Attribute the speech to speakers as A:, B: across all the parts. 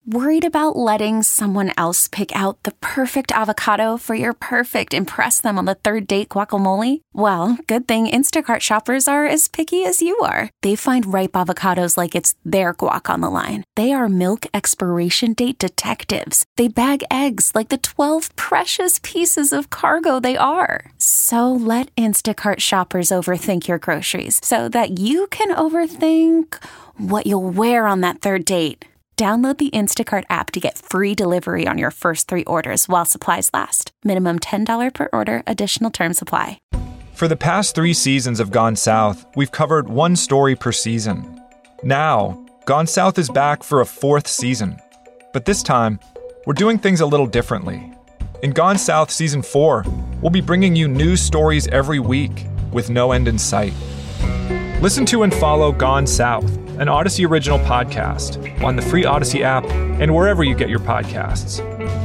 A: Worried about letting someone else pick out the perfect avocado for your perfect impress them on the third date guacamole? Well, good thing Instacart shoppers are as picky as you are. They find ripe avocados like it's their guac on the line. They are milk expiration date detectives. They bag eggs like the 12 precious pieces of cargo they are. So let Instacart shoppers overthink your groceries so that you can overthink what you'll wear on that third date. Download the Instacart app to get free delivery on your first 3 orders while supplies last. Minimum $10 per order. Additional terms apply.
B: For the past 3 seasons of Gone South, we've covered one story per season. Now, Gone South is back for a 4th season. But this time, we're doing things a little differently. In Gone South Season 4, we'll be bringing you new stories every week with no end in sight. Listen to and follow Gone South, an Odyssey original podcast, on the free Odyssey app and wherever you get your podcasts.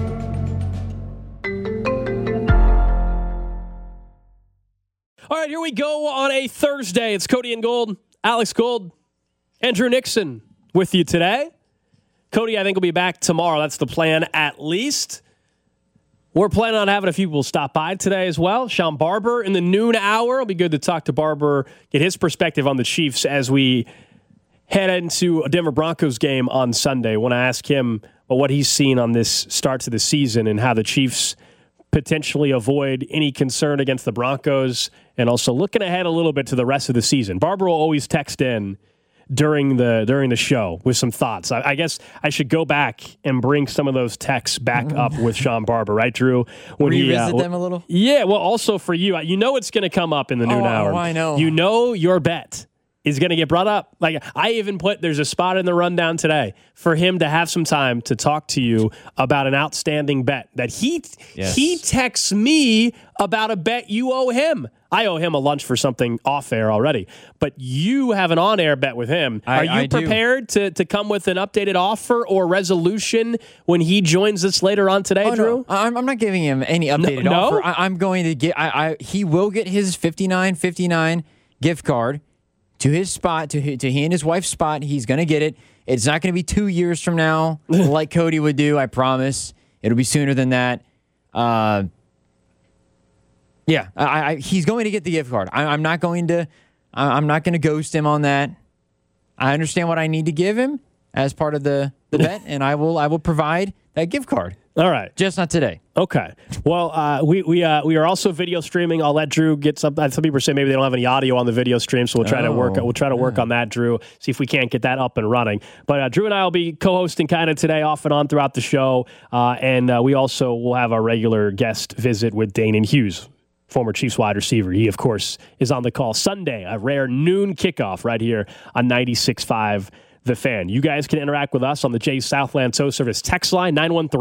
C: All right, here we go on a Thursday. It's Cody and Gold, Alex Gold, Andrew Nixon with you today. Cody, I think, will be back tomorrow. That's the plan, at least. We're planning on having a few people stop by today as well. Sean Barber in the noon hour. It'll be good to talk to Barber, get his perspective on the Chiefs as we head into a Denver Broncos game on Sunday. I want to ask him what he's seen on this start to the season and how the Chiefs potentially avoid any concern against the Broncos, and also looking ahead a little bit to the rest of the season. Barber will always text in during the show with some thoughts. I guess I should go back and bring some of those texts back up with Sean Barber, right, Drew? When
D: revisit them a little?
C: Yeah, well, also for you. You know it's going to come up in the noon hour.
D: Oh, I know.
C: You know your bet is going to get brought up. Like, I even there's a spot in the rundown today for him to have some time to talk to you about an outstanding bet that he texts me about a bet you owe him. I owe him a lunch for something off air already, but you have an on air bet with him. Are you prepared to come with an updated offer or resolution when he joins us later on today, Drew?
D: No. I'm not giving him any updated offer. I'm going to get. He will get his $59.59 gift card to his spot, to he and his wife's spot. He's going to get it. It's not going to be 2 years from now like Cody would do, I promise. It'll be sooner than that. Yeah, he's going to get the gift card. I'm not going to ghost him on that. I understand what I need to give him as part of the bet, and I will provide that gift card.
C: All right,
D: just not today.
C: Okay. Well, we are also video streaming. I'll let Drew get some. Some people say maybe they don't have any audio on the video stream, so we'll try to work. We'll try to work on that, Drew. See if we can't get that up and running. But Drew and I will be co-hosting kind of today, off and on throughout the show, and we also will have our regular guest visit with Danon Hughes, former Chiefs wide receiver. He, of course, is on the call Sunday, a rare noon kickoff right here on 96.5 The Fan. You guys can interact with us on the Jay Southland Tow Service text line,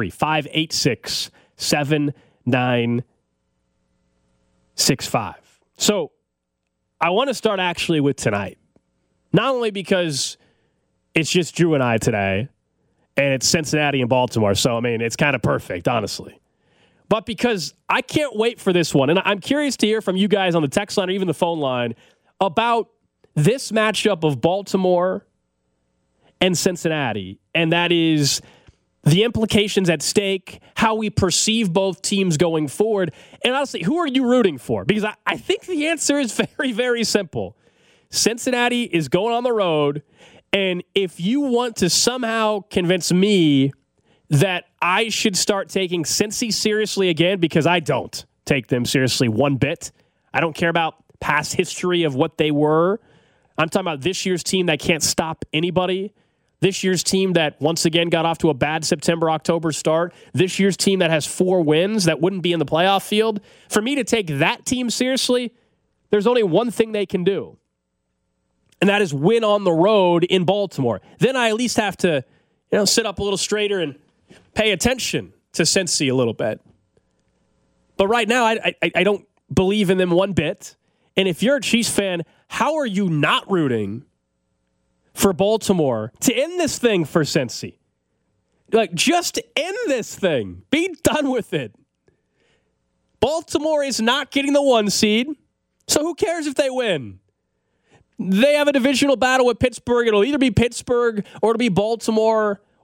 C: 913-586-7965. So I want to start actually with tonight. Not only because it's just Drew and I today, and it's Cincinnati and Baltimore, so, I mean, it's kind of perfect, honestly. But because I can't wait for this one. And I'm curious to hear from you guys on the text line or even the phone line about this matchup of Baltimore and Cincinnati. And that is the implications at stake, how we perceive both teams going forward. And honestly, who are you rooting for? Because I think the answer is very, very simple. Cincinnati is going on the road. And if you want to somehow convince me that I should start taking Cincy seriously again, because I don't take them seriously one bit. I don't care about past history of what they were. I'm talking about this year's team that can't stop anybody. This year's team that once again got off to a bad September-October start. This year's team that has 4 wins that wouldn't be in the playoff field. For me to take that team seriously, there's only one thing they can do, and that is win on the road in Baltimore. Then I at least have to, sit up a little straighter and pay attention to Cincy a little bit. But right now, I don't believe in them one bit. And if you're a Chiefs fan, how are you not rooting for Baltimore to end this thing for Cincy? Like, just end this thing. Be done with it. Baltimore is not getting the 1 seed, so who cares if they win? They have a divisional battle with Pittsburgh. It'll either be Pittsburgh or it'll be Baltimore.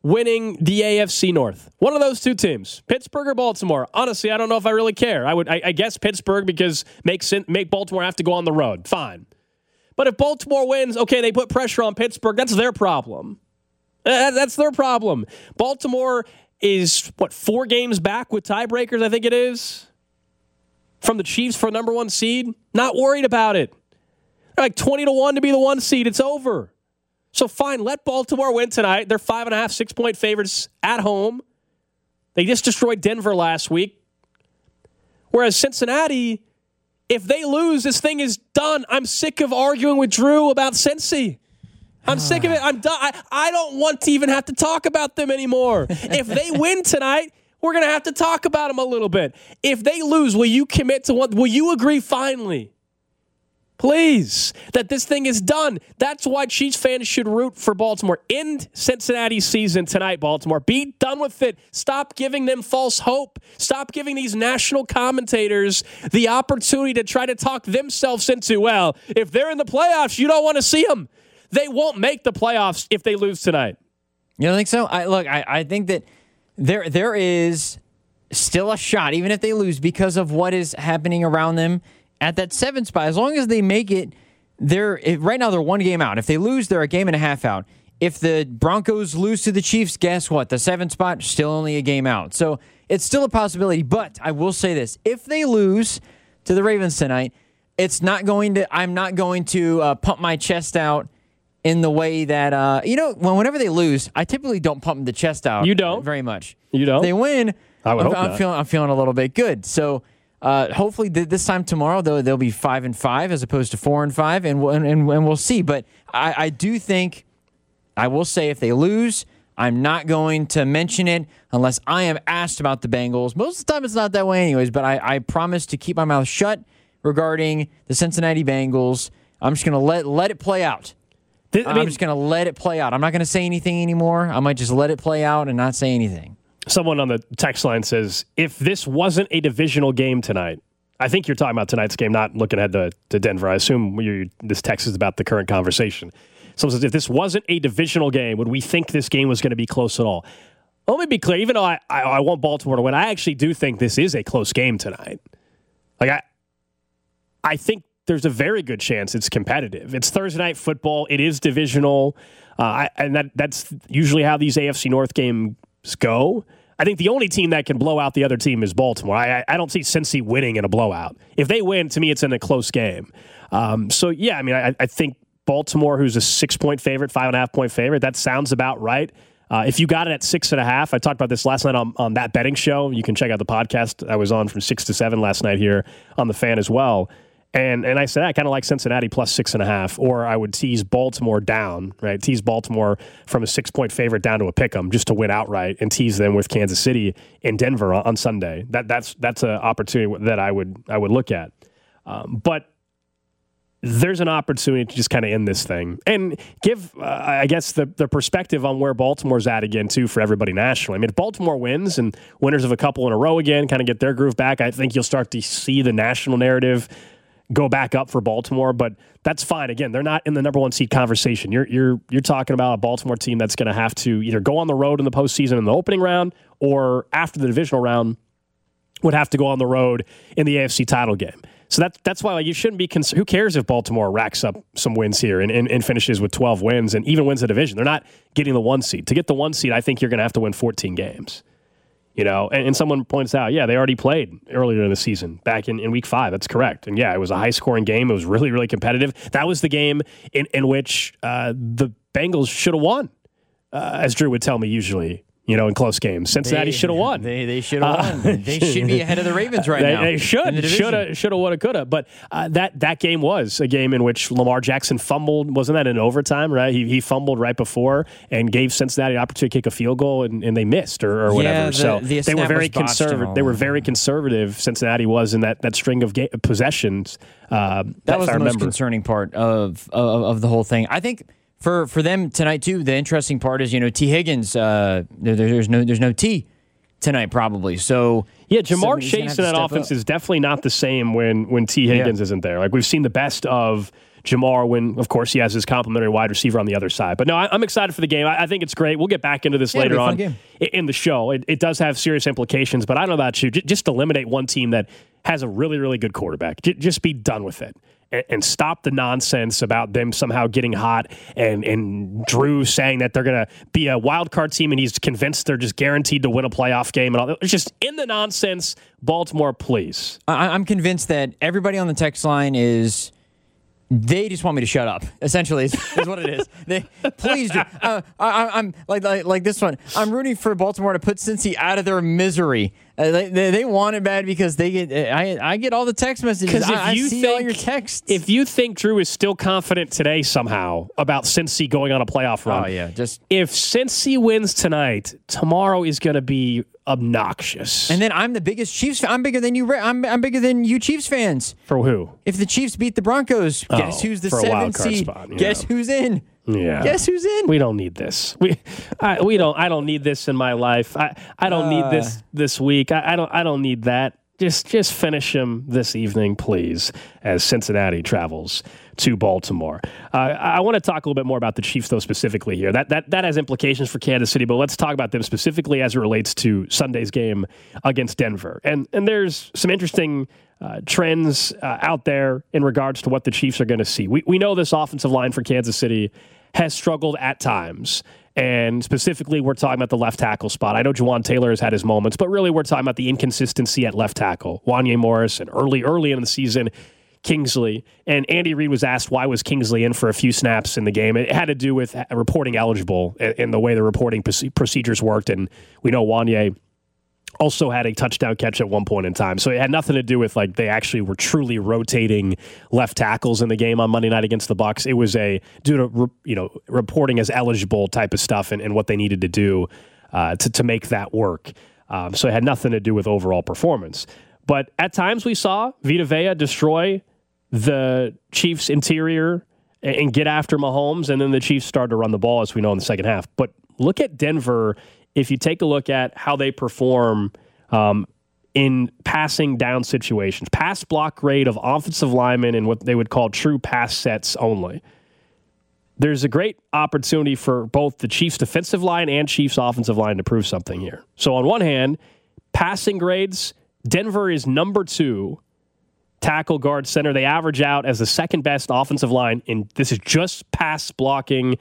C: winning the AFC North? One of those two teams, Pittsburgh or Baltimore. Honestly, I don't know if I really care. I guess Pittsburgh because make Baltimore have to go on the road. Fine. But if Baltimore wins, okay, they put pressure on Pittsburgh. That's their problem. That's their problem. Baltimore is, 4 games back with tiebreakers, I think it is, from the Chiefs for number 1 seed. Not worried about it. They're like 20-1 to be the 1 seed. It's over. So fine, let Baltimore win tonight. They're 5.5, 6-point favorites at home. They just destroyed Denver last week. Whereas Cincinnati, if they lose, this thing is done. I'm sick of arguing with Drew about Cincy. I'm sick of it. I'm done. I don't want to even have to talk about them anymore. If they win tonight, we're going to have to talk about them a little bit. If they lose, will you commit to what? Will you agree finally? Please, that this thing is done. That's why Chiefs fans should root for Baltimore. End Cincinnati's season tonight, Baltimore. Be done with it. Stop giving them false hope. Stop giving these national commentators the opportunity to try to talk themselves into, well, if they're in the playoffs, you don't want to see them. They won't make the playoffs if they lose tonight.
D: You don't think so? I think that there is still a shot, even if they lose, because of what is happening around them at that 7 spot. As long as they make it, right now they're 1 game out. If they lose, they're a game and a half out. If the Broncos lose to the Chiefs, guess what? The 7 spot, still only a game out. So it's still a possibility. But I will say this. If they lose to the Ravens tonight, I'm not going to pump my chest out in the way that, whenever they lose, I typically don't pump the chest out.
C: You don't?
D: Very much.
C: You don't?
D: If they win,
C: I'm
D: feeling a little bit good. So hopefully this time tomorrow, they'll be 5-5 as opposed to 4-5, and we'll see. But I do think, I will say, if they lose, I'm not going to mention it unless I am asked about the Bengals. Most of the time it's not that way anyways, but I promise to keep my mouth shut regarding the Cincinnati Bengals. I'm just going to let it play out. I'm just going to let it play out. I'm not going to say anything anymore. I might just let it play out and not say anything.
C: Someone on the text line says, if this wasn't a divisional game tonight, I think you're talking about tonight's game, not looking ahead to Denver. I assume this text is about the current conversation. Someone says, if this wasn't a divisional game, would we think this game was going to be close at all? Let me be clear. Even though I want Baltimore to win, I actually do think this is a close game tonight. Like I think there's a very good chance it's competitive. It's Thursday night football. It is divisional. And that's usually how these AFC North games go. I think the only team that can blow out the other team is Baltimore. I don't see Cincy winning in a blowout. If they win, to me, it's in a close game. I think Baltimore, who's a 6-point favorite, 5.5-point favorite, that sounds about right. If you got it at 6.5, I talked about this last night on That Betting Show. You can check out the podcast I was on from 6 to 7 last night here on The Fan as well. And I said I kind of like Cincinnati plus 6.5, or I would tease Baltimore down, right? Tease Baltimore from a 6-point favorite down to a pick'em just to win outright, and tease them with Kansas City and Denver on Sunday. That's an opportunity that I would look at. But there's an opportunity to just kind of end this thing and give, I guess, the perspective on where Baltimore's at again, too, for everybody nationally. I mean, if Baltimore wins and winners of a couple in a row again kind of get their groove back, I think you'll start to see the national narrative go back up for Baltimore, but that's fine. Again, they're not in the number 1 seed conversation. You're talking about a Baltimore team that's going to have to either go on the road in the postseason in the opening round, or after the divisional round would have to go on the road in the AFC title game. So that's why you shouldn't be concerned. Who cares if Baltimore racks up some wins here and finishes with 12 wins and even wins the division? They're not getting the 1 seed. To get the 1 seed, I think you're going to have to win 14 games. And someone points out, they already played earlier in the season, back in week 5. That's correct. And it was a high-scoring game. It was really, really competitive. That was the game in which the Bengals should have won, as Drew would tell me usually. In close games. Cincinnati should have won.
D: They should have won. They should be ahead of the Ravens right now.
C: They should have, woulda, coulda. But that game was a game in which Lamar Jackson fumbled. Wasn't that in overtime, right? He fumbled right before and gave Cincinnati an opportunity to kick a field goal, and they missed or whatever. They were very conservative. They were very conservative, Cincinnati was, in that string of possessions.
D: That was the most concerning part of the whole thing. I think For them tonight too, the interesting part is T. Higgins. There's no T tonight probably. So
C: Jamar Chase in that offense is definitely not the same when T. Higgins isn't there. Like we've seen the best of Jamar when, of course, he has his complimentary wide receiver on the other side. But no, I'm excited for the game. I think it's great. We'll get back into this later on in the show. It does have serious implications, but I don't know about you. Just eliminate one team that has a really, really good quarterback. Just be done with it. And stop the nonsense about them somehow getting hot and Drew saying that they're going to be a wild card team and he's convinced they're just guaranteed to win a playoff game. And all. It's just in the nonsense. Baltimore, please. I'm
D: convinced that everybody on the text line is... They just want me to shut up. Essentially, is what it is. Please do. I'm like this one. I'm rooting for Baltimore to put Cincy out of their misery. They want it bad because they get. I get all the text messages. I see all your texts.
C: If you think Drew is still confident today somehow about Cincy going on a playoff run, if Cincy wins tonight, tomorrow is going to be obnoxious.
D: And then I'm the biggest Chiefs fan. I'm bigger than you. I'm bigger than you Chiefs fans.
C: For who?
D: If the Chiefs beat the Broncos, guess who's the 7th seed? Spot, guess who's in?
C: Yeah.
D: Guess who's in?
C: We don't need this. I don't need this in my life. I don't need this week. I don't need that. Just finish him this evening, please, as Cincinnati travels to Baltimore. I want to talk a little bit more about the Chiefs, though, specifically here. That has implications for Kansas City, but let's talk about them specifically as it relates to Sunday's game against Denver. And there's some interesting trends out there in regards to what the Chiefs are going to see. We know this offensive line for Kansas City has struggled at times. And specifically, we're talking about the left tackle spot. I know Juwan Taylor has had his moments, but really we're talking about the inconsistency at left tackle. Wanya Morris and early in the season, Kingsley. And Andy Reid was asked why was Kingsley in for a few snaps in the game. It had to do with reporting eligible in the way the reporting procedures worked. And we know Wanya also had a touchdown catch at one point in time. So it had nothing to do with like they actually were truly rotating left tackles in the game on Monday night against the Bucs. It was due to reporting as eligible type of stuff and what they needed to do to make that work. So it had nothing to do with overall performance. But at times we saw Vita Vea destroy the Chiefs' interior and get after Mahomes, and then the Chiefs started to run the ball, as we know, in the second half. But look at Denver. If you take a look at how they perform in passing down situations, pass block grade of offensive linemen and what they would call true pass sets only, there's a great opportunity for both the Chiefs defensive line and Chiefs offensive line to prove something here. So on one hand, passing grades, Denver is number 2 tackle, guard, center. They average out as the second best offensive line, and this is just pass blocking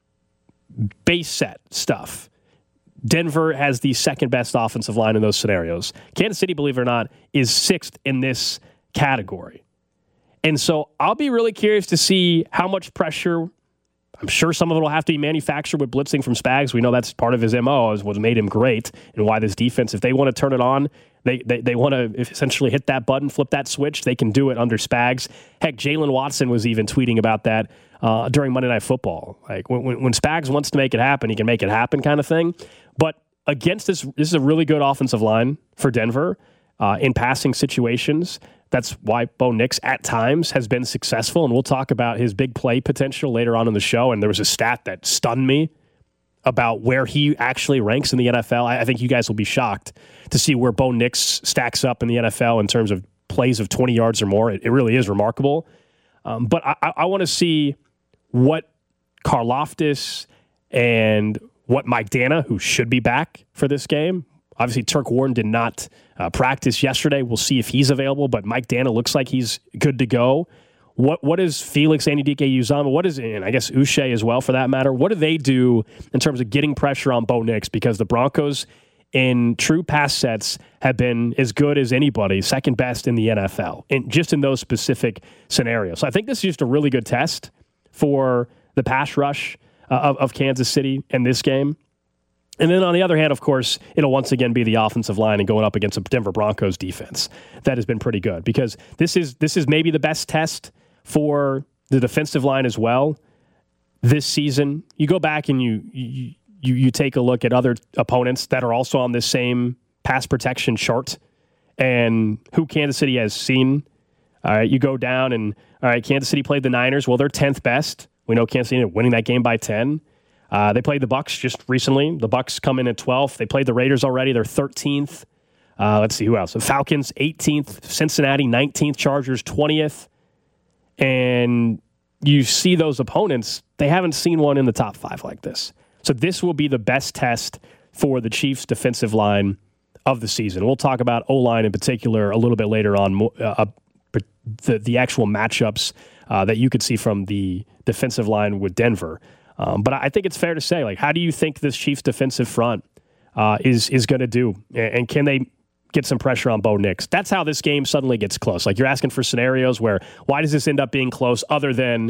C: base set stuff. Denver has the second best offensive line in those scenarios. Kansas City, believe it or not, is 6th in this category. And so I'll be really curious to see how much pressure. I'm sure some of it will have to be manufactured with blitzing from Spags. We know that's part of his MO, is what made him great, and why this defense, if they want to turn it on, they want to essentially hit that button, flip that switch, they can do it under Spags. Heck, Jalen Watson was even tweeting about that during Monday Night Football. Like when Spags wants to make it happen, he can make it happen kind of thing. But against this is a really good offensive line for Denver in passing situations. That's why Bo Nix at times has been successful, and we'll talk about his big play potential later on in the show. And there was a stat that stunned me about where he actually ranks in the NFL. I think you guys will be shocked to see where Bo Nix stacks up in the NFL in terms of plays of 20 yards or more. It really is remarkable. But I want to see what Karlaftis and what Mike Dana, who should be back for this game. Obviously, Turk Warren did not practice yesterday. We'll see if he's available, but Mike Dana looks like he's good to go. What is Felix Anudike-Uzomah? What is, and I guess Uche as well for that matter, what do they do in terms of getting pressure on Bo Nix? Because the Broncos in true pass sets have been as good as anybody, second best in the NFL, just in those specific scenarios. So I think this is just a really good test for the pass rush of Kansas City in this game. And then on the other hand, of course, it'll once again be the offensive line and going up against a Denver Broncos defense that has been pretty good, because this is maybe the best test for the defensive line as well this season. You go back and you take a look at other opponents that are also on this same pass protection chart and who Kansas City has seen. All right, you go down and, all right, Kansas City played the Niners. Well, they're 10th best. We know Kansas City winning that game by 10. They played the Bucs just recently. The Bucs come in at 12th. They played the Raiders already. They're 13th. Let's see who else. The Falcons, 18th. Cincinnati, 19th. Chargers, 20th. And you see those opponents, they haven't seen one in the top 5 like this. So this will be the best test for the Chiefs' defensive line of the season. We'll talk about O-line in particular a little bit later on, the actual matchups that you could see from the defensive line with Denver. But I think it's fair to say, like, how do you think this Chiefs defensive front is going to do? And can they get some pressure on Bo Nix? That's how this game suddenly gets close. Like, you're asking for scenarios where, why does this end up being close other than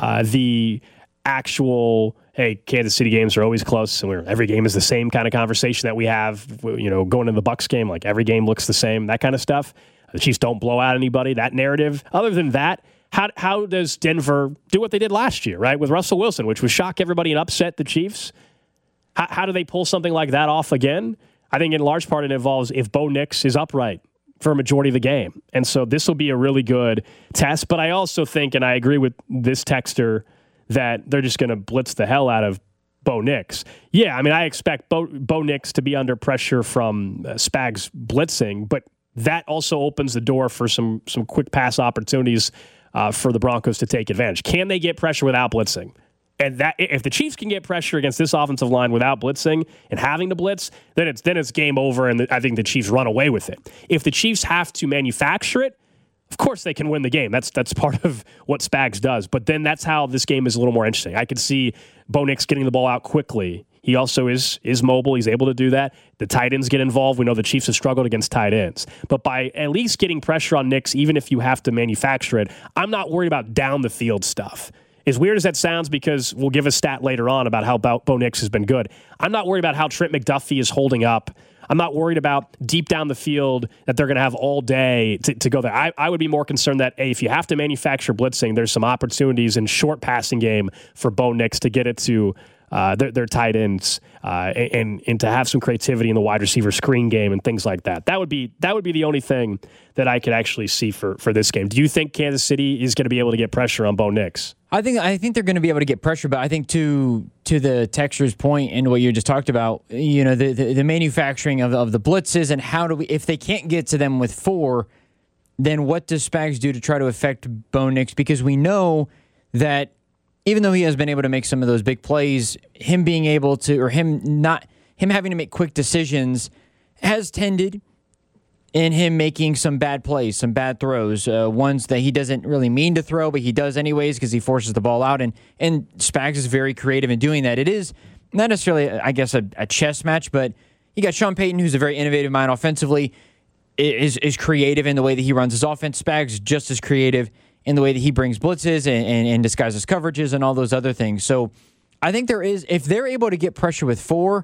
C: the actual, hey, Kansas City games are always close and every game is the same kind of conversation that we have, going into the Bucs game, like every game looks the same, that kind of stuff. The Chiefs don't blow out anybody, that narrative. Other than that, how does Denver do what they did last year, right, with Russell Wilson, which was shock everybody and upset the Chiefs? How do they pull something like that off again? I think in large part it involves if Bo Nix is upright for a majority of the game. And so this will be a really good test. But I also think, and I agree with this texter, that they're just going to blitz the hell out of Bo Nix. Yeah, I mean, I expect Bo Nix to be under pressure from Spags blitzing, but that also opens the door for some quick pass opportunities for the Broncos to take advantage. Can they get pressure without blitzing? And that, if the Chiefs can get pressure against this offensive line without blitzing and having to blitz, then it's game over, and I think the Chiefs run away with it. If the Chiefs have to manufacture it, of course they can win the game. That's part of what Spags does. But then that's how this game is a little more interesting. I could see Bo Nix getting the ball out quickly. He also is mobile. He's able to do that. The tight ends get involved. We know the Chiefs have struggled against tight ends. But by at least getting pressure on Nix, even if you have to manufacture it, I'm not worried about down the field stuff. As weird as that sounds, because we'll give a stat later on about how Bo Nix has been good, I'm not worried about how Trent McDuffie is holding up. I'm not worried about deep down the field that they're going to have all day to go there. I would be more concerned that, if you have to manufacture blitzing, there's some opportunities in short passing game for Bo Nix to get it to their tight ends and to have some creativity in the wide receiver screen game and things like that. That would be the only thing that I could actually see for this game. Do you think Kansas City is going to be able to get pressure on Bo Nix?
D: I think they're going to be able to get pressure, but I think to the texter's point and what you just talked about, the manufacturing of the blitzes and how do we, if they can't get to them with 4, then what does Spags do to try to affect Bo Nix? Because we know that even though he has been able to make some of those big plays, him being able to, or him having to make quick decisions has tended in him making some bad plays, some bad throws, ones that he doesn't really mean to throw, but he does anyways because he forces the ball out. And Spags is very creative in doing that. It is not necessarily, I guess, a chess match, but you got Sean Payton, who's a very innovative mind offensively, is creative in the way that he runs his offense. Spags just as creative in the way that he brings blitzes and disguises coverages and all those other things. So I think if they're able to get pressure with 4,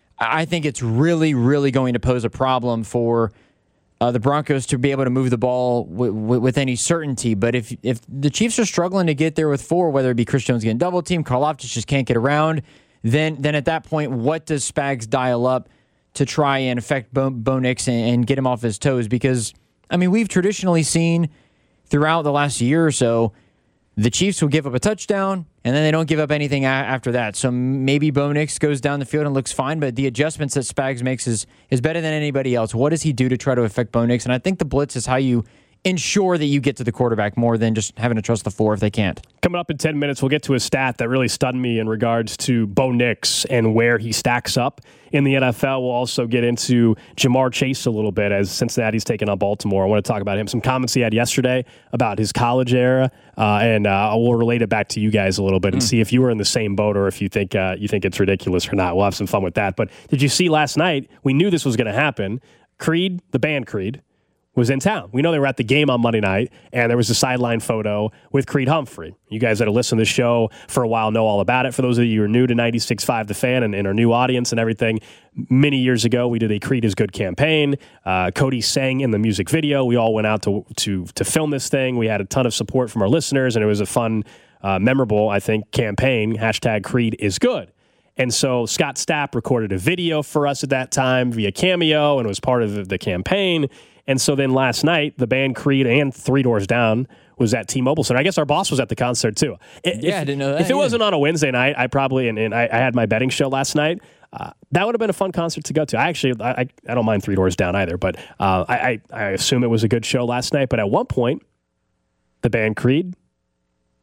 D: I think it's really, really going to pose a problem for the Broncos to be able to move the ball with any certainty. But if the Chiefs are struggling to get there with 4, whether it be Chris Jones getting double teamed, Karlaftis just can't get around, then at that point, what does Spags dial up to try and affect Bo Nix and get him off his toes? Because, I mean, we've traditionally seen throughout the last year or so, the Chiefs will give up a touchdown, and then they don't give up anything after that. So maybe Bo Nix goes down the field and looks fine, but the adjustments that Spags makes is better than anybody else. What does he do to try to affect Bo Nix? And I think the blitz is how you ensure that you get to the quarterback more than just having to trust the 4 if they can't.
C: Coming up in 10 minutes, we'll get to a stat that really stunned me in regards to Bo Nix and where he stacks up in the NFL. We'll also get into Jamar Chase a little bit as Cincinnati's taking on Baltimore. I want to talk about him. Some comments he had yesterday about his college era, and we'll relate it back to you guys a little bit and see if you were in the same boat or if you think it's ridiculous or not. We'll have some fun with that. But did you see last night? We knew this was going to happen. Creed, the band Creed, was in town. We know they were at the game on Monday night, and there was a sideline photo with Creed Humphrey. You guys that have listened to the show for a while know all about it. For those of you who are new to 96.5 The Fan and our new audience and everything, many years ago, we did a Creed is Good campaign. Cody sang in the music video. We all went out to film this thing. We had a ton of support from our listeners, and it was a fun, memorable, I think, campaign. # Creed is Good. And so Scott Stapp recorded a video for us at that time via Cameo, and it was part of the campaign. And so then last night, the band Creed and Three Doors Down was at T-Mobile Center. I guess our boss was at the concert, too.
D: I didn't know that.
C: If it wasn't on a Wednesday night, I probably, and I had my betting show last night, that would have been a fun concert to go to. I don't mind Three Doors Down either, but I assume it was a good show last night. But at one point, the band Creed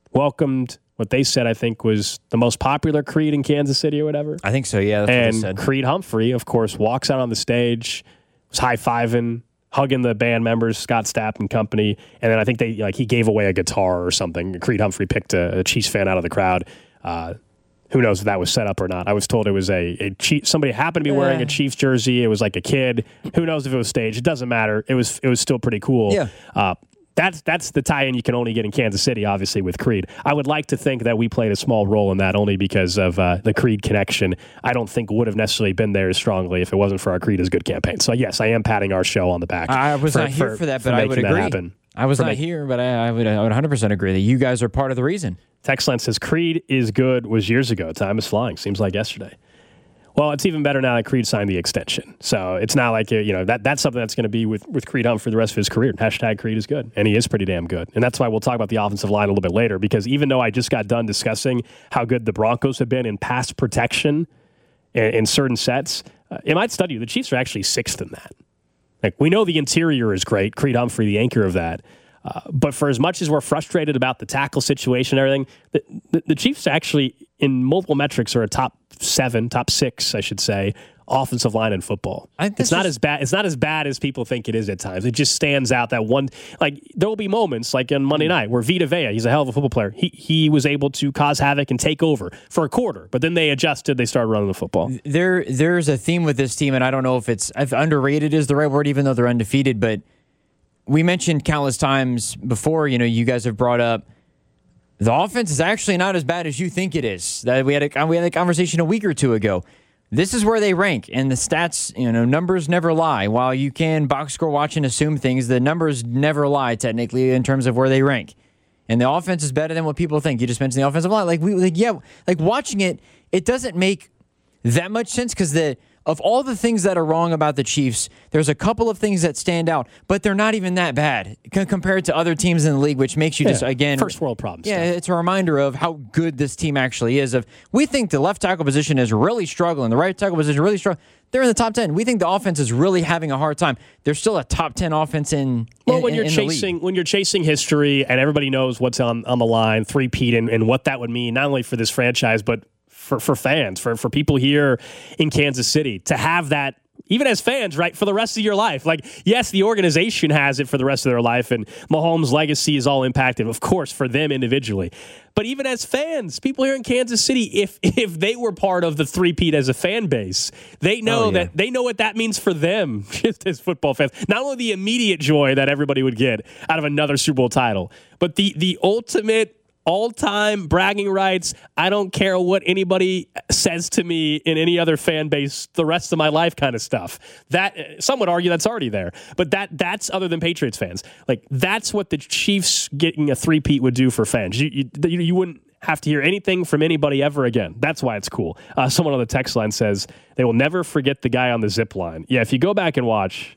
C: welcomed what they said, I think, was the most popular Creed in Kansas City or whatever.
D: I think so, yeah. That's
C: and
D: what they said.
C: Creed Humphrey, of course, walks out on the stage, was high-fiving, hugging the band members, Scott Stapp and company, and then I think he gave away a guitar or something. Creed Humphrey picked a Chiefs fan out of the crowd. Who knows if that was set up or not? I was told it was somebody happened to be wearing a Chiefs jersey. It was like a kid. Who knows if it was staged? It doesn't matter. It was still pretty cool.
D: Yeah.
C: That's the tie-in you can only get in Kansas City, obviously, with Creed. I would like to think that we played a small role in that only because of the Creed connection. I don't think would have necessarily been there as strongly if it wasn't for our Creed is Good campaign. So, yes, I am patting our show on the back.
D: I was not here for that, but I would agree. I was not here, but I would 100% agree that you guys are part of the reason.
C: Text line says, Creed is good was years ago. Time is flying. Seems like yesterday. Well, it's even better now that Creed signed the extension. So it's not like, that's something that's going to be with Creed Humphrey for the rest of his career. Hashtag Creed is good. And he is pretty damn good. And that's why we'll talk about the offensive line a little bit later, because even though I just got done discussing how good the Broncos have been in pass protection in certain sets, it might study you. The Chiefs are actually sixth in that. Like, we know the interior is great. Creed Humphrey, the anchor of that. But for as much as we're frustrated about the tackle situation and everything, the Chiefs actually, in multiple metrics, are a top 6, I should say, offensive line in football. It's not as bad. It's not as bad as people think it is at times. It just stands out that one. Like, there will be moments like on Monday night where Vita Vea, he's a hell of a football player. He was able to cause havoc and take over for a quarter, but then they adjusted. They started running the football.
D: There's a theme with this team, and I don't know if underrated is the right word, even though they're undefeated, but. We mentioned countless times before, you guys have brought up the offense is actually not as bad as you think it is. That we had a conversation a week or two ago. This is where they rank, and the stats, numbers never lie. While you can box score watch and assume things, the numbers never lie technically in terms of where they rank. And the offense is better than what people think. You just mentioned the offensive line. Like watching it, it doesn't make that much sense because of all the things that are wrong about the Chiefs, there's a couple of things that stand out, but they're not even that bad compared to other teams in the league, which makes you just, again...
C: First world problems.
D: Yeah, stuff. It's a reminder of how good this team actually is. We think the left tackle position is really struggling. The right tackle position is really struggling. They're in the top 10. We think the offense is really having a hard time. They're still a top 10 offense in
C: when you're chasing history and everybody knows what's on the line, three-peat, and what that would mean, not only for this franchise, but for fans, for people here in Kansas City, to have that, even as fans, right, for the rest of your life. Like, yes, the organization has it for the rest of their life, and Mahomes' legacy is all impacted, of course, for them individually. But even as fans, people here in Kansas City, if they were part of the three-peat as a fan base, they know that they know what that means for them, just as football fans. Not only the immediate joy that everybody would get out of another Super Bowl title, but the ultimate all-time bragging rights. I don't care what anybody says to me in any other fan base the rest of my life kind of stuff. That some would argue that's already there. But that's other than Patriots fans. Like, that's what the Chiefs getting a three-peat would do for fans. You wouldn't have to hear anything from anybody ever again. That's why it's cool. Someone on the text line says they will never forget the guy on the zip line. Yeah, if you go back and watch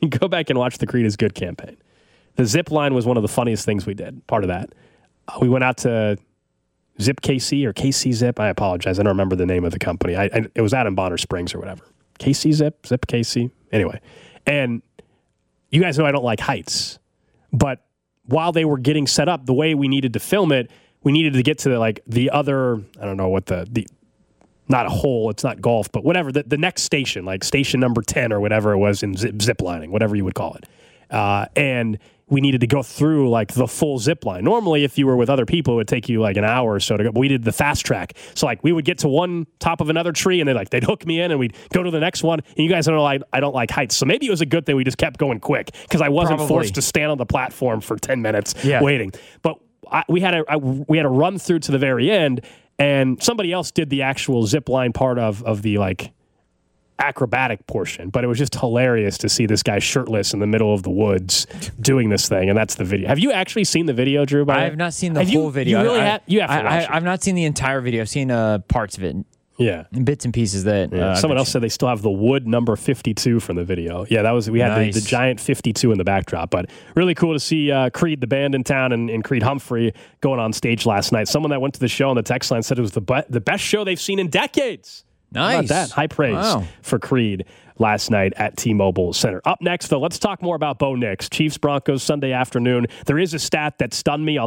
C: the Creed is Good campaign. The zip line was one of the funniest things we did. Part of that. We went out to Zip KC or KC Zip. I apologize. I don't remember the name of the company. It was out in Bonner Springs or whatever. KC Zip KC. Anyway. And you guys know I don't like heights. But while they were getting set up, the way we needed to film it, we needed to get to the other, I don't know what the not a hole, it's not golf, but whatever, the next station, like station number 10 or whatever it was in zip lining, whatever you would call it. And we needed to go through like the full zip line. Normally, if you were with other people, it would take you like an hour or so to go. But we did the fast track. So like we would get to one top of another tree and they'd hook me in and we'd go to the next one. And you guys know I don't like heights. So maybe it was a good thing we just kept going quick because I wasn't forced to stand on the platform for 10 minutes waiting. But we had a run through to the very end, and somebody else did the actual zip line part of the like acrobatic portion, but it was just hilarious to see this guy shirtless in the middle of the woods doing this thing, and that's the video. Have you actually seen the video, Drew? I
D: have not seen the whole video.
C: You really have to watch it.
D: I've not seen the entire video. I've seen parts of it.
C: Yeah,
D: bits and pieces that.
C: Someone else said they still have the wood number 52 from the video. Yeah, we had nice. the giant 52 in the backdrop, but really cool to see Creed, the band in town, and Creed Humphrey going on stage last night. Someone that went to the show on the text line said it was the best show they've seen in decades.
D: Nice.
C: How about that? High praise for Creed last night at T-Mobile Center. Up next, though, let's talk more about Bo Nix. Chiefs-Broncos Sunday afternoon. There is a stat that stunned me. I'll tell you.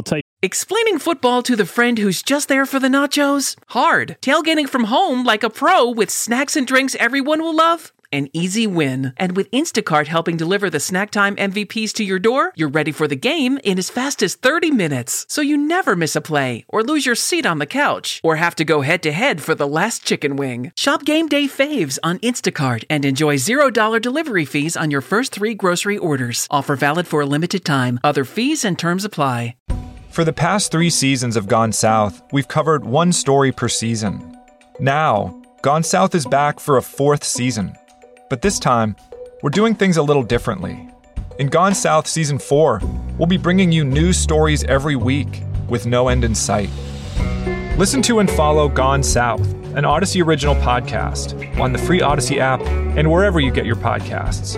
E: Explaining football to the friend who's just there for the nachos? Hard. Tailgating from home like a pro with snacks and drinks everyone will love? An easy win. And with Instacart helping deliver the snack time MVPs to your door, you're ready for the game in as fast as 30 minutes. So you never miss a play, or lose your seat on the couch, or have to go head-to-head for the last chicken wing. Shop Game Day Faves on Instacart and enjoy $0 delivery fees on your first 3 grocery orders. Offer valid for a limited time. Other fees and terms apply.
B: For the past 3 seasons of Gone South, we've covered one story per season. Now, Gone South is back for a 4th season. But this time, we're doing things a little differently. In Gone South Season 4, we'll be bringing you new stories every week with no end in sight. Listen to and follow Gone South, an Odyssey original podcast, on the free Odyssey app and wherever you get your podcasts.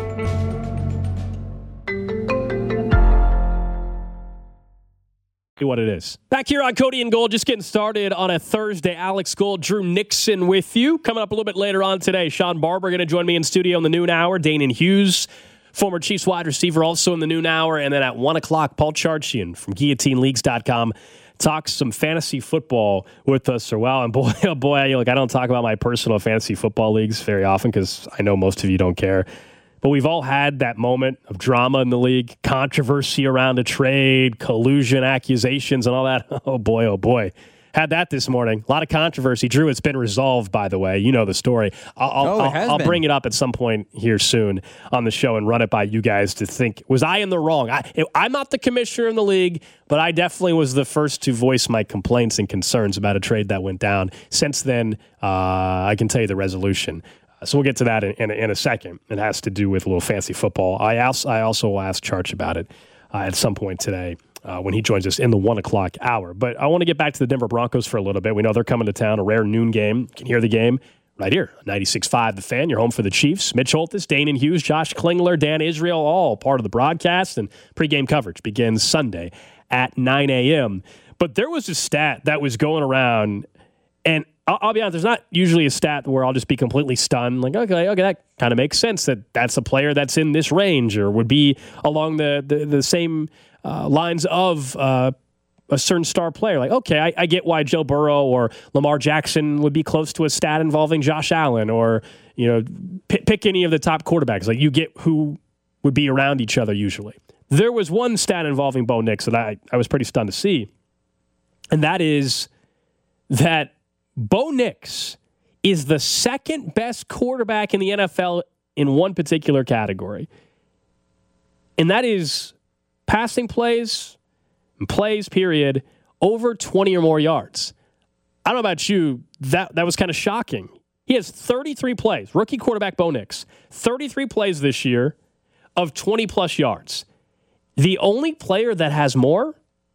C: What it is. Back here on Cody and Gold, just getting started on a Thursday. Alex Gold, Drew Nixon with you. Coming up a little bit later on today, Sean Barber going to join me in studio in the noon hour. Danon Hughes, former Chiefs wide receiver, also in the noon hour. And then at 1 o'clock, Paul Charchian from GuillotineLeagues.com talks some fantasy football with us for a while. And boy, oh boy, I don't talk about my personal fantasy football leagues very often because I know most of you don't care. But we've all had that moment of drama in the league, controversy around a trade, collusion accusations, and all that. Oh, boy, oh, boy. Had that this morning. A lot of controversy. Drew, it's been resolved, by the way. You know the story. I'll bring it up at some point here soon on the show and run it by you guys to think, was I in the wrong? I'm not the commissioner in the league, but I definitely was the first to voice my complaints and concerns about a trade that went down. Since then, I can tell you the resolution. So we'll get to that in a second. It has to do with a little fancy football. I also will ask Charch about it at some point today when he joins us in the 1 o'clock hour. But I want to get back to the Denver Broncos for a little bit. We know they're coming to town, a rare noon game. You can hear the game right here, 96.5 The Fan. You're home for the Chiefs. Mitch Holthus, Danon Hughes, Josh Klingler, Dan Israel, all part of the broadcast. And pregame coverage begins Sunday at 9 a.m. But there was a stat that was going around, and I'll be honest, there's not usually a stat where I'll just be completely stunned. Like, okay, that kind of makes sense that that's a player that's in this range or would be along the same lines of a certain star player. Like, okay, I get why Joe Burrow or Lamar Jackson would be close to a stat involving Josh Allen or, pick any of the top quarterbacks. Like, you get who would be around each other usually. There was one stat involving Bo Nix that I was pretty stunned to see, and that is that Bo Nix is the second best quarterback in the NFL in one particular category. And that is passing plays and plays, period, over 20 or more yards. I don't know about you, that was kind of shocking. He has 33 plays, rookie quarterback Bo Nix, 33 plays this year of 20-plus yards. The only player that has more,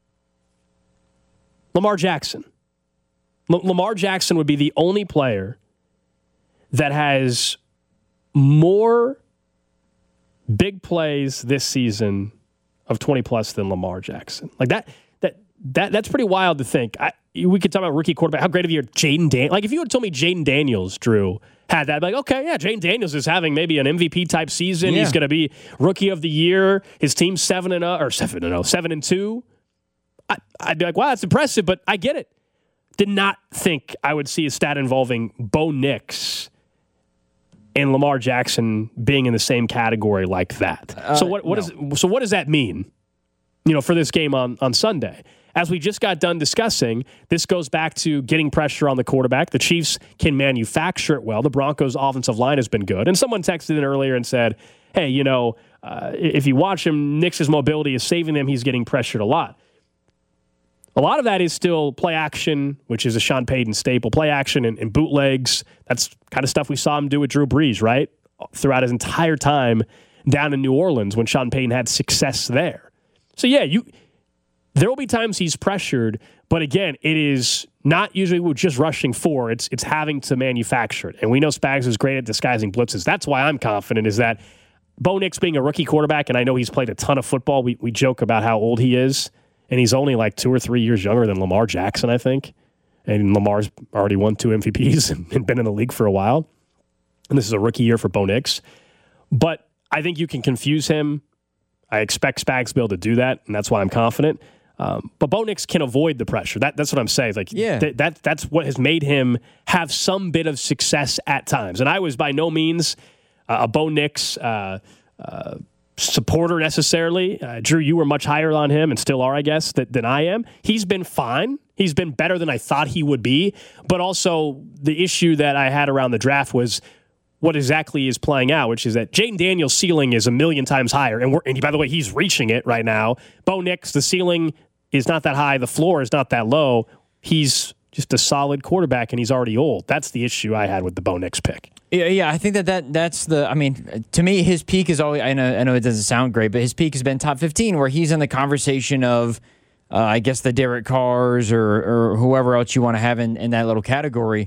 C: Lamar Jackson. Lamar Jackson would be the only player that has more big plays this season of 20-plus than Lamar Jackson. Like that's pretty wild to think. We could talk about rookie quarterback. How great of a year Jaden Daniels. Like if you had told me Jaden Daniels, Drew, had that, I'd be like, okay, yeah, Jaden Daniels is having maybe an MVP type season. Yeah. He's going to be rookie of the year. His team's 7-2. I'd be like, wow, that's impressive, but I get it. Did not think I would see a stat involving Bo Nix and Lamar Jackson being in the same category like that. So what does that mean? For this game on Sunday. As we just got done discussing, this goes back to getting pressure on the quarterback. The Chiefs can manufacture it well. The Broncos' offensive line has been good. And someone texted in earlier and said, hey, if you watch him, Nix's mobility is saving them. He's getting pressured a lot. A lot of that is still play action, which is a Sean Payton staple. Play action and bootlegs. That's kind of stuff we saw him do with Drew Brees, right? Throughout his entire time down in New Orleans when Sean Payton had success there. So, yeah, there will be times he's pressured, but again, it is not usually with just rushing for. It's having to manufacture it. And we know Spags is great at disguising blitzes. That's why I'm confident is that Bo Nix being a rookie quarterback, and I know he's played a ton of football. We joke about how old he is. And he's only like 2 or 3 years younger than Lamar Jackson, I think. And Lamar's already won 2 MVPs and been in the league for a while. And this is a rookie year for Bo Nix. But I think you can confuse him. I expect Spags to be able to do that, and that's why I'm confident. But Bo Nix can avoid the pressure. That's what I'm saying. Like, that's what has made him have some bit of success at times. And I was by no means a Bo Nix supporter necessarily. Drew, you were much higher on him and still are, I guess, than I am. He's been fine. He's been better than I thought he would be. But also the issue that I had around the draft was what exactly is playing out, which is that Jayden Daniels' ceiling is 1,000,000 times higher. And by the way, he's reaching it right now. Bo Nix, the ceiling is not that high. The floor is not that low. He's just a solid quarterback, and he's already old. That's the issue I had with the Bo Nix pick.
D: Yeah, I think that's the. I mean, to me, his peak is always. I know it doesn't sound great, but his peak has been top 15, where he's in the conversation of, I guess, the Derek Carrs or whoever else you want to have in that little category.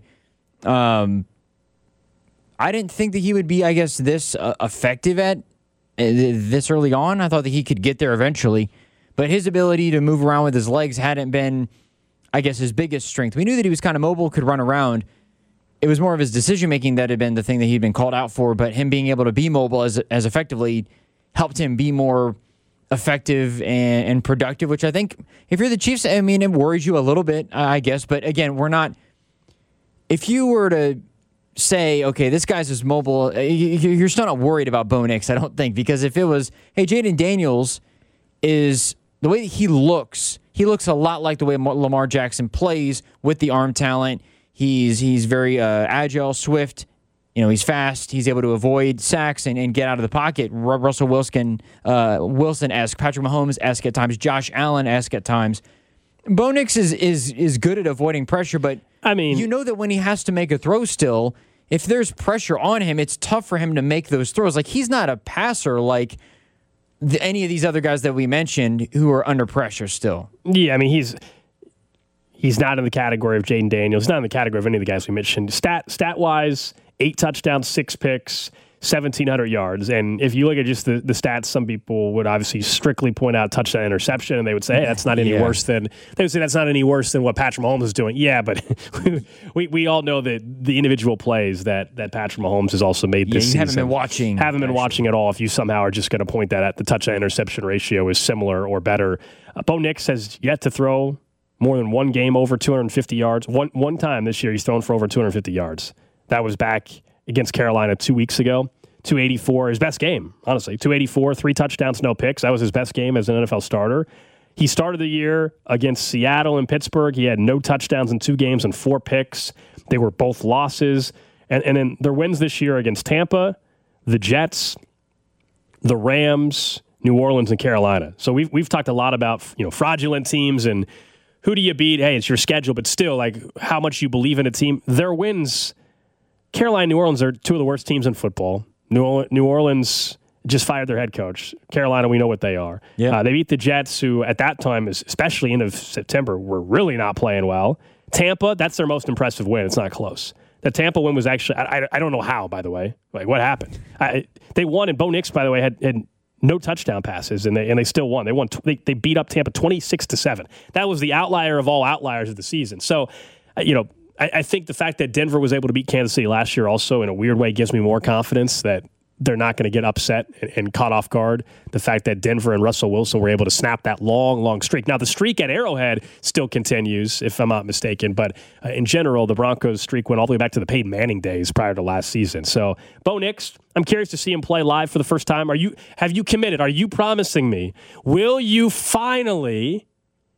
D: I didn't think that he would be, I guess, this effective at this early on. I thought that he could get there eventually, but his ability to move around with his legs hadn't been, I guess, his biggest strength. We knew that he was kind of mobile, could run around. It was more of his decision-making that had been the thing that he'd been called out for, but him being able to be mobile as effectively helped him be more effective and productive, which I think, if you're the Chiefs, I mean, it worries you a little bit, I guess. But again, we're not... If you were to say, okay, this guy's as mobile, you're still not worried about Bo Nix, I don't think, because if it was, hey, Jayden Daniels is... The way that he looks a lot like the way Lamar Jackson plays with the arm talent. He's very agile, swift. He's fast. He's able to avoid sacks and get out of the pocket. Russell Wilson-esque, Patrick Mahomes-esque at times, Josh Allen-esque at times. Bo Nix is good at avoiding pressure, but I mean, you know that when he has to make a throw still, if there's pressure on him, it's tough for him to make those throws. Like, he's not a passer like any of these other guys that we mentioned who are under pressure still.
C: Yeah, I mean, he's not in the category of Jayden Daniels. He's not in the category of any of the guys we mentioned. Stat-wise, 8 touchdowns, 6 picks, 1,700 yards. And if you look at just the stats, some people would obviously strictly point out touchdown interception, and they would say, hey, that's not any worse than what Patrick Mahomes is doing. Yeah, but we all know that the individual plays that Patrick Mahomes has also made this season. Haven't been watching at all. If you somehow are just going to point that at the touchdown interception ratio is similar or better. Bo Nix has yet to throw more than one game over 250 yards. One time this year he's thrown for over 250 yards. That was back against Carolina 2 weeks ago. 284, his best game, honestly. 284, 3 touchdowns, no picks. That was his best game as an NFL starter. He started the year against Seattle and Pittsburgh. He had no touchdowns in 2 games and 4 picks. They were both losses. And then their wins this year against Tampa, the Jets, the Rams, New Orleans, and Carolina. So we've talked a lot about fraudulent teams and who do you beat? Hey, it's your schedule, but still, like, how much you believe in a team. Their wins, Carolina and New Orleans are 2 of the worst teams in football. New Orleans just fired their head coach. Carolina, we know what they are. Yeah. They beat the Jets, who at that time, especially end of September, were really not playing well. Tampa, that's their most impressive win. It's not close. The Tampa win was actually, I don't know how, by the way. Like, what happened? They won, and Bo Nix, by the way, had no touchdown passes, and they still won. They won. They beat up Tampa 26-7. That was the outlier of all outliers of the season. So, I think the fact that Denver was able to beat Kansas City last year also, in a weird way, gives me more confidence that they're not going to get upset and caught off guard. The fact that Denver and Russell Wilson were able to snap that long streak. Now, the streak at Arrowhead still continues, if I'm not mistaken. But in general, the Broncos' streak went all the way back to the Peyton Manning days prior to last season. So, Bo Nix, I'm curious to see him play live for the first time. Have you committed? Are you promising me? Will you finally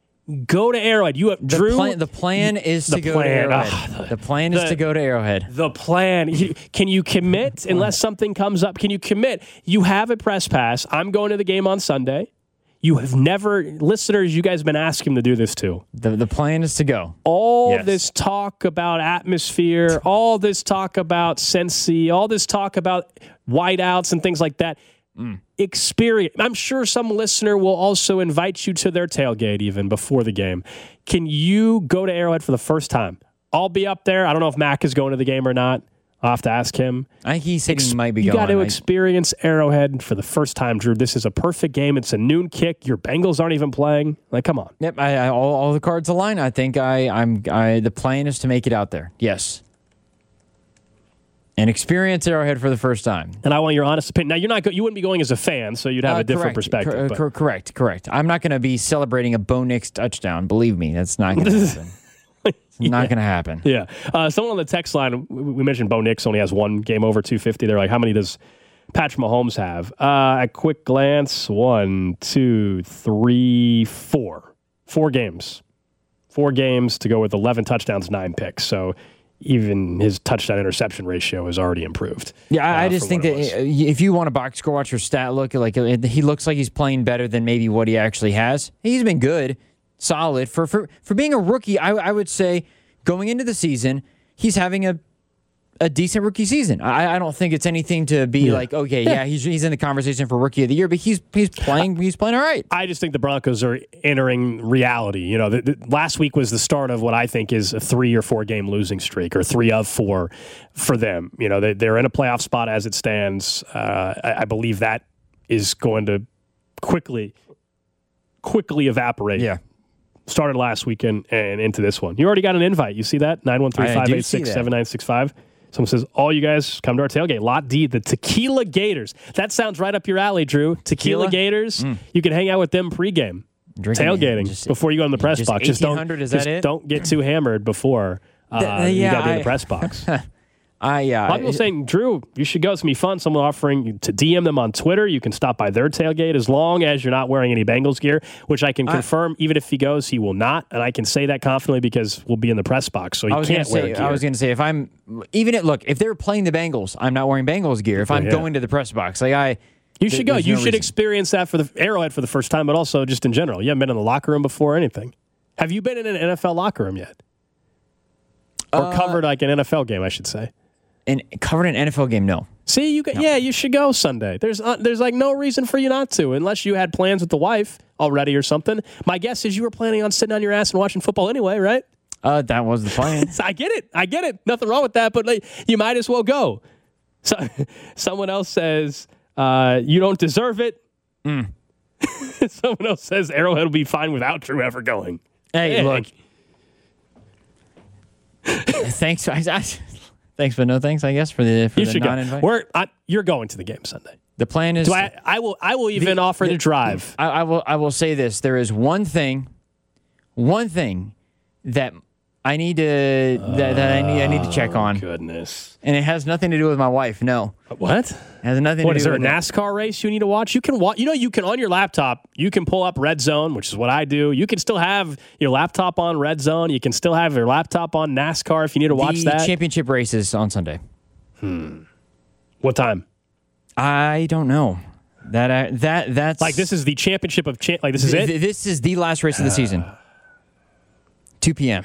C: go to Arrowhead?
D: The plan is to go to Arrowhead. The plan is to go to Arrowhead.
C: The plan. Can you commit unless something comes up? Can you commit? You have a press pass. I'm going to the game on Sunday. You have never, listeners, you guys have been asking him to do this too.
D: The plan is to go.
C: This talk about atmosphere, all this talk about Cincy, all this talk about whiteouts and things like that. Experience. I'm sure some listener will also invite you to their tailgate even before the game. Can you go to Arrowhead for the first time? I'll be up there. I don't know if Mac is going to the game or not. I'll have to ask him.
D: I think he said he might be going.
C: You got to experience Arrowhead for the first time, Drew. This is a perfect game. It's a noon kick. Your Bengals aren't even playing. Like, come on.
D: Yep. All the cards align. I think the plan is to make it out there. Yes. And experience Arrowhead for the first time.
C: And I want your honest opinion. Now, you wouldn't be going as a fan, so you'd have a different perspective.
D: Correct. I'm not going to be celebrating a Bo Nix touchdown. Believe me, that's not going to happen. It's not going to happen.
C: Yeah. Someone on the text line, we mentioned Bo Nix only has one game over 250. They're like, how many does Patrick Mahomes have? At quick glance, 1, 2, 3, 4. 4 games. 4 games to go with 11 touchdowns, 9 picks. So even his touchdown-interception ratio is already improved.
D: Yeah, I just think that if you want a box score watch or stat look, like he looks like he's playing better than maybe what he actually has. He's been good, solid. For being a rookie, I would say going into the season, he's having a decent rookie season. I don't think it's anything to be like, okay, he's in the conversation for rookie of the year, but he's playing all right.
C: I just think the Broncos are entering reality. You know, last week was the start of what I think is a 3 or 4 game losing streak, or 3 of 4 for them. You know, they're in a playoff spot as it stands. I believe that is going to quickly evaporate.
D: Yeah.
C: Started last weekend and into this one. You already got an invite. You see that? 913-586-7965. Someone says, all you guys come to our tailgate. Lot D, the Tequila Gators. That sounds right up your alley, Drew. Tequila Gators. You can hang out with them pregame. Tailgating before you go in the press box. Just don't get too hammered before you got to be in the press box. A lot of people saying, Drew, you should go. It's going to be fun. Someone offering to DM them on Twitter. You can stop by their tailgate as long as you're not wearing any Bengals gear, which I can confirm. Even if he goes, he will not. And I can say that confidently because we'll be in the press box, so he can't wear gear.
D: I was going to say, if they're playing the Bengals, I'm not wearing Bengals gear. If I'm going to the press box,
C: you should go. You should experience that for the Arrowhead for the first time, but also just in general. You haven't been in the locker room before or anything. Have you been in an NFL locker room yet? Or covered like an NFL game, I should say.
D: And covered an NFL game, no.
C: See, you should go Sunday. There's like no reason for you not to, unless you had plans with the wife already or something. My guess is you were planning on sitting on your ass and watching football anyway, right?
D: That was the plan.
C: I get it. Nothing wrong with that, but you might as well go. So, someone else says you don't deserve it. Someone else says Arrowhead will be fine without Drew ever going.
D: Hey, look. Thanks. Thanks, but no thanks, I guess, for the non-invite.
C: You're going to the game Sunday.
D: The plan is...
C: I will even offer to drive.
D: I will say this. There is one thing that I need to I need to check on.
C: Goodness.
D: And it has nothing to do with my wife, no.
C: What?
D: It has nothing to do with...
C: Is there a NASCAR race you need to watch? You can watch. You can on your laptop, you can pull up Red Zone, which is what I do. You can still have your laptop on Red Zone. You can still have your laptop on NASCAR if you need to watch that.
D: The championship races on Sunday.
C: What time?
D: I don't know. That's
C: like this is the championship of like this is it.
D: This is the last race of the season. 2 p.m.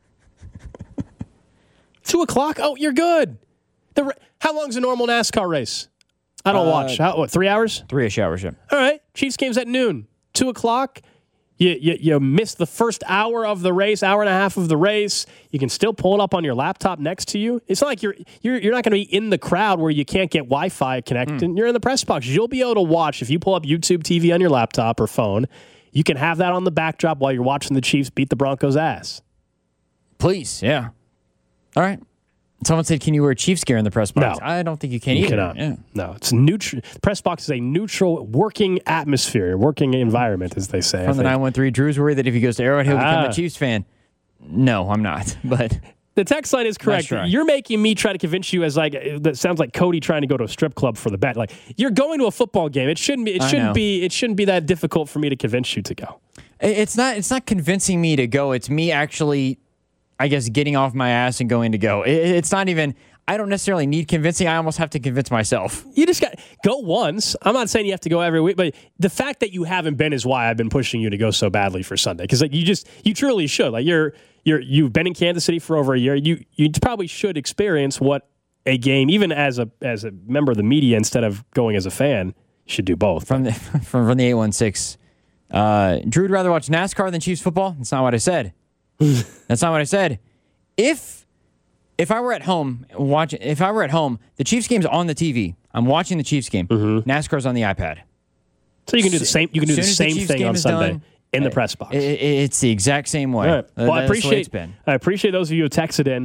C: 2 o'clock? Oh, you're good. How long's a normal NASCAR race? I don't watch. 3 hours?
D: 3-ish hours, yeah.
C: All right. Chiefs game's at noon. 2 o'clock. You missed the first hour of the race, hour and a half of the race. You can still pull it up on your laptop next to you. It's not like you're not going to be in the crowd where you can't get Wi-Fi connected. You're in the press box. You'll be able to watch. If you pull up YouTube TV on your laptop or phone, you can have that on the backdrop while you're watching the Chiefs beat the Broncos' ass.
D: Please, yeah. All right. Someone said, can you wear Chiefs gear in the press box?
C: No.
D: I don't think you can either.
C: You cannot.
D: Yeah.
C: No, it's neutral. The press box is a neutral working atmosphere, working environment, as they say.
D: From the 913, Drew's worried that if he goes to Arrowhead, he'll become a Chiefs fan. No, I'm not. But
C: the text line is correct.
D: Sure.
C: You're making me try to convince you as that sounds like Cody trying to go to a strip club for the bet. Like you're going to a football game. It shouldn't be that difficult for me to convince you to go.
D: It's not convincing me to go. It's me actually, I guess, getting off my ass and going to go. It's not even, I don't necessarily need convincing. I almost have to convince myself.
C: You just got go once. I'm not saying you have to go every week, but the fact that you haven't been is why I've been pushing you to go so badly for Sunday. Because like you truly should. Like you've been in Kansas City for over a year. You probably should experience what a game, even as a member of the media instead of going as a fan, you should do both.
D: From the 816, Drew would rather watch NASCAR than Chiefs football. That's not what I said. That's not what I said. If I were at home the Chiefs game's on the TV. I'm watching the Chiefs game. NASCAR's on the iPad.
C: So you can do the same. You can do the same thing on Sunday in the press box.
D: It's the exact same way.
C: Right. Well, I appreciate those of you who texted in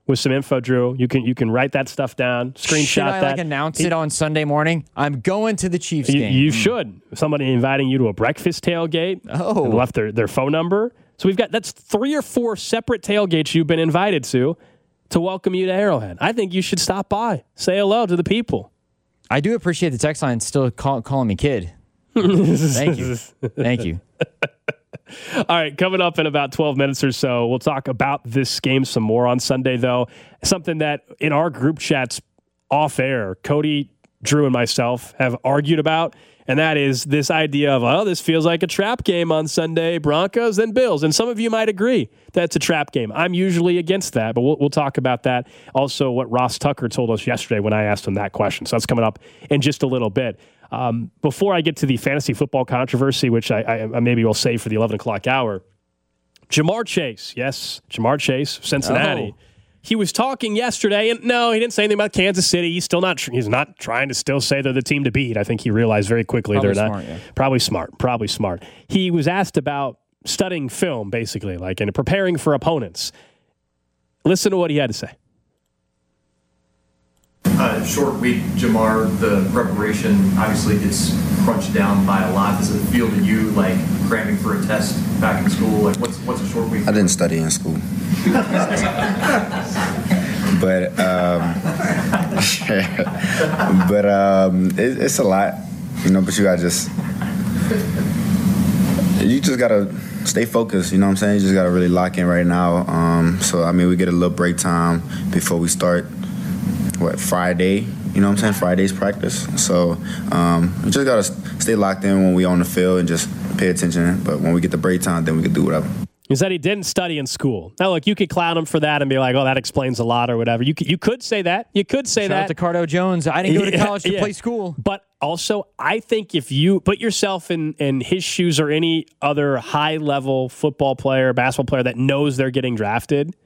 C: with some info, Drew. You can write that stuff down, screenshot
D: should I,
C: that.
D: announce it on Sunday morning? I'm going to the Chiefs game.
C: You should. Somebody inviting you to a breakfast tailgate.
D: Oh.
C: And left their phone number. So that's 3 or 4 separate tailgates you've been invited to welcome you to Arrowhead. I think you should stop by. Say hello to the people.
D: I do appreciate the text line still calling me kid. Thank you. Thank you.
C: All right, coming up in about 12 minutes or so, we'll talk about this game some more on Sunday, though. Something that in our group chats off air, Cody, Drew, and myself have argued about, and that is this idea of, this feels like a trap game on Sunday, Broncos and Bills. And some of you might agree that's a trap game. I'm usually against that, but we'll talk about that. Also, what Ross Tucker told us yesterday when I asked him that question. So that's coming up in just a little bit. Before I get to the fantasy football controversy, which I maybe will save for the 11 o'clock hour, Ja'Marr Chase. Yes, Ja'Marr Chase, Cincinnati. Oh. He was talking yesterday, and no, he didn't say anything about Kansas City. He's not trying to still say they're the team to beat. I think he realized very quickly they're not. Yeah. Probably smart. He was asked about studying film, basically, and preparing for opponents. Listen to what he had to say.
F: Short week, Ja'Marr, the preparation obviously gets crunched down by a lot. Does it feel to you like cramming for a test back in school? What's a short week?
G: I didn't study in school. It's a lot, but you just gotta stay focused, you know what I'm saying? You just gotta really lock in right now. We get a little break time before we start Friday, you know what I'm saying? Friday's practice. So we just gotta stay locked in when we on the field and just pay attention. But when we get the break time, then we can do whatever.
C: He said he didn't study in school. Now, look, you could clown him for that and be like, that explains a lot or whatever. You could say that. You could say
D: Shout
C: that.
D: out to Cardo Jones. I didn't go to college to play school.
C: But also, I think if you put yourself in his shoes or any other high-level football player, basketball player that knows they're getting drafted,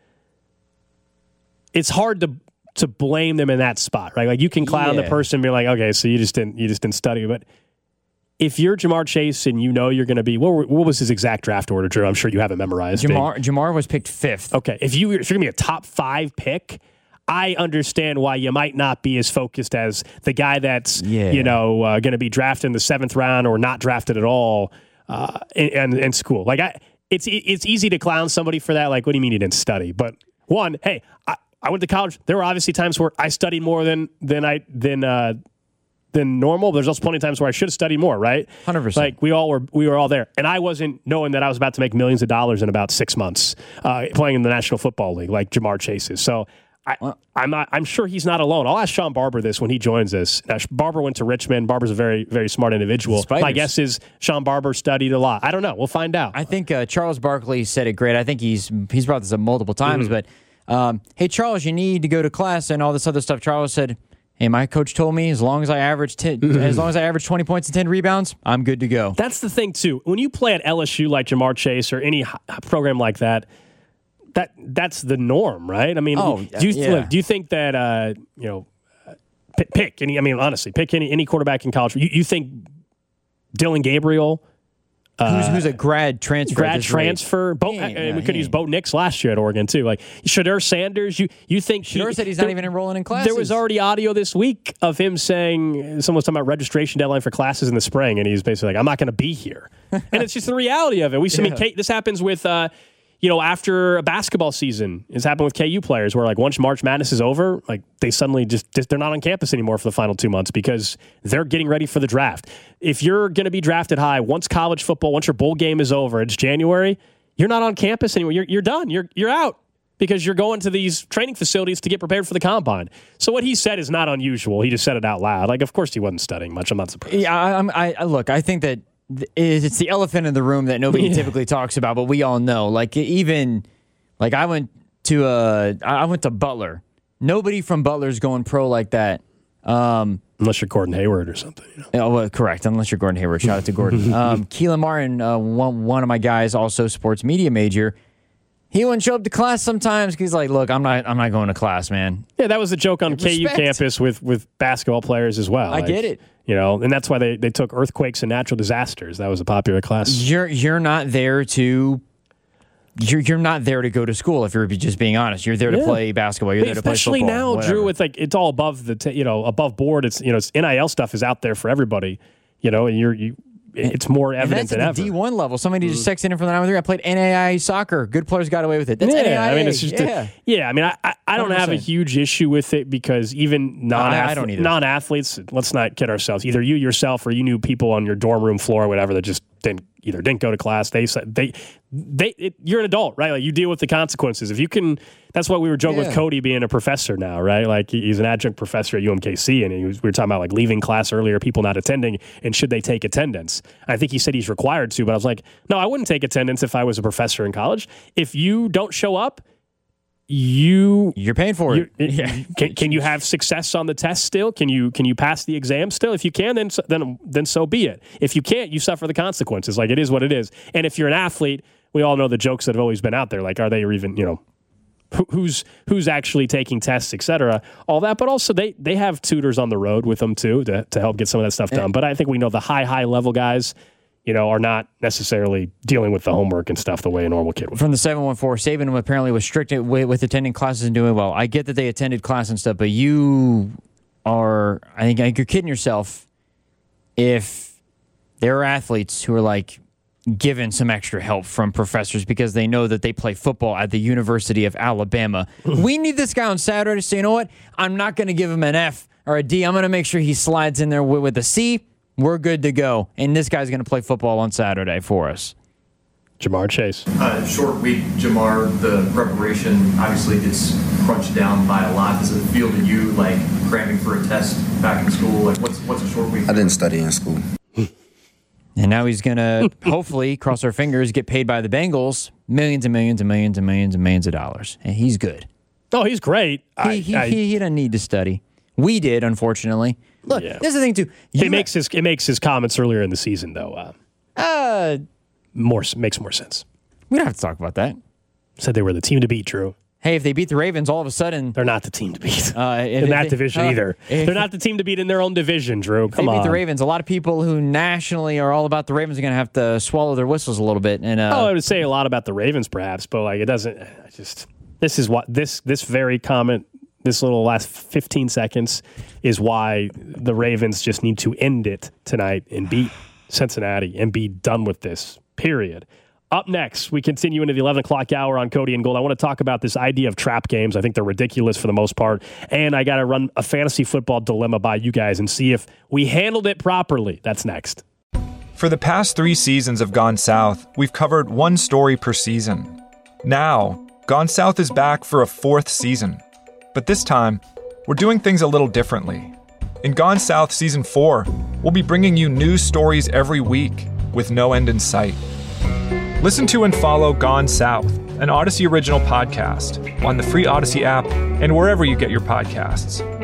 C: it's hard to blame them in that spot, right? You can clown the person and be like, okay, so you just didn't study. But if you're Ja'Marr Chase and you're going to be, what was his exact draft order, Drew? I'm sure you have it memorized.
D: Ja'Marr was picked 5th.
C: Okay, if you're going to be a top 5 pick, I understand why you might not be as focused as the guy that's going to be drafted in the 7th round or not drafted at all in school. It's easy to clown somebody for that. What do you mean you didn't study? But one, hey, I went to college. There were obviously times where I studied more than normal. There's also plenty of times where I should have studied more, right?
D: 100%.
C: We were all there, and I wasn't knowing that I was about to make millions of dollars in about 6 months playing in the National Football League like Ja'Marr Chase is. So I'm sure he's not alone. I'll ask Sean Barber this when he joins us. Now, Barber went to Richmond. Barber's a very, very smart individual.
D: Spiders.
C: My guess is Sean Barber studied a lot. I don't know. We'll find out.
D: I think Charles Barkley said it great. I think he's brought this up multiple times, but. Hey, Charles, you need to go to class and all this other stuff. Charles said, hey, my coach told me as long as I average 20 points and 10 rebounds, I'm good to go.
C: That's the thing, too. When you play at LSU like Ja'Marr Chase or any program like that's the norm, right? Do you think that, pick any quarterback in college. You think Dylan Gabriel...
D: who's a grad transfer?
C: We could use Bo Nix last year at Oregon too. Shedeur Sanders. You think
D: Shedeur said he's not even enrolling in classes?
C: There was already audio this week of him saying someone was talking about registration deadline for classes in the spring, and he's basically like, "I'm not going to be here," and it's just the reality of it. This happens with. After a basketball season, it's happened with KU players where once March Madness is over, they suddenly just they're not on campus anymore for the final 2 months because they're getting ready for the draft. If you're going to be drafted high, once your bowl game is over, it's January, you're not on campus anymore. You're done. You're out because you're going to these training facilities to get prepared for the combine. So what he said is not unusual. He just said it out loud. Of course he wasn't studying much. I'm not surprised.
D: Yeah, I think that it's the elephant in the room that nobody typically talks about, but we all know. I went to Butler. Nobody from Butler's going pro like that.
C: Unless you're Gordon Hayward or something.
D: Correct. Unless you're Gordon Hayward. Shout out to Gordon. Keelan Martin, one of my guys, also sports media major. He wouldn't show up to class sometimes because he's like, look, I'm not going to class, man.
C: Yeah, that was a joke on KU campus with basketball players as well.
D: I get it.
C: And that's why they took earthquakes and natural disasters. That was a popular class.
D: You're not there to you're not there to go to school if you're just being honest. You're there to play basketball. You're there to play football.
C: Especially now,
D: whatever.
C: Drew, it's like it's all above above board. It's it's NIL stuff is out there for everybody. And it's more evident than ever.
D: That's at the D1 level. Somebody just texted in from the 913. I played NAIA soccer. Good players got away with it. That's NAIA.
C: I mean, it's just I don't have a huge issue with it because even non-athletes, let's not kid ourselves. Either you yourself or you knew people on your dorm room floor or whatever that just didn't go to class. You're an adult, right? Like you deal with the consequences. If you can, that's why we were joking with Cody being a professor now, right? Like he's an adjunct professor at UMKC, and we were talking about like leaving class earlier, people not attending, and should they take attendance? I think he said he's required to, but I was like, no, I wouldn't take attendance if I was a professor in college. If you don't show up, you're
D: paying for it.
C: Can you have success on the test still? Can you pass the exam still? If you can, then so be it. If you can't, you suffer the consequences. Like it is what it is. And if you're an athlete, we all know the jokes that have always been out there. Like, are they even who's actually taking tests, etc. All that, but also they have tutors on the road with them too to help get some of that stuff done. But I think we know the high level guys, are not necessarily dealing with the homework and stuff the way a normal kid would.
D: From the 714, Saban apparently was strict with attending classes and doing well. I get that they attended class and stuff, but I think you're kidding yourself if there are athletes who are like given some extra help from professors because they know that they play football at the University of Alabama. We need this guy on Saturday, so you know what? I'm not going to give him an F or a D. I'm going to make sure he slides in there with a C. We're good to go. And this guy's going to play football on Saturday for us.
C: Jamar Chase.
F: Short week, Jamar. The preparation obviously gets crunched down by a lot. Does it feel to you like cramming for a test back in school? Like what's a short week?
G: I didn't study in school.
D: And now he's going to, hopefully, cross our fingers, get paid by the Bengals millions and millions and millions and millions and millions of dollars. And he's good.
C: Oh, he's great.
D: He doesn't need to study. We did, unfortunately. Look, this is the thing, too.
C: It makes his comments earlier in the season, though. Makes more sense.
D: We don't have to talk about that.
C: Said they were the team to beat, Drew.
D: Hey, if they beat the Ravens, all of a sudden...
C: They're not the team to beat in that division either. They're not the team to beat in their own division, Drew. Come on.
D: They beat the Ravens. A lot of people who nationally are all about the Ravens are going to have to swallow their whistles a little bit. And
C: I would say a lot about the Ravens, perhaps, but like it doesn't... This is what... This very comment, this little last 15 seconds, is why the Ravens just need to end it tonight and beat Cincinnati and be done with this, period. Up next, we continue into the 11 o'clock hour on Cody and Gold. I want to talk about this idea of trap games. I think they're ridiculous for the most part. And I got to run a fantasy football dilemma by you guys and see if we handled it properly. That's next.
B: For the past 3 seasons of Gone South, we've covered one story per season. Now, Gone South is back for a 4th season. But this time, we're doing things a little differently. In Gone South Season 4, we'll be bringing you new stories every week with no end in sight. Listen to and follow Gone South, an Odyssey original podcast, on the free Odyssey app and wherever you get your podcasts.